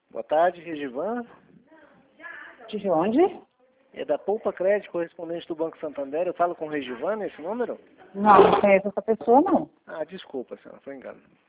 Boa tarde, Regivan. De onde? É da Poupa Crédito, correspondente do Banco Santander. Eu falo com o Regivan nesse número? Não, não conheço essa pessoa, não. Ah, desculpa, senhora, foi engano.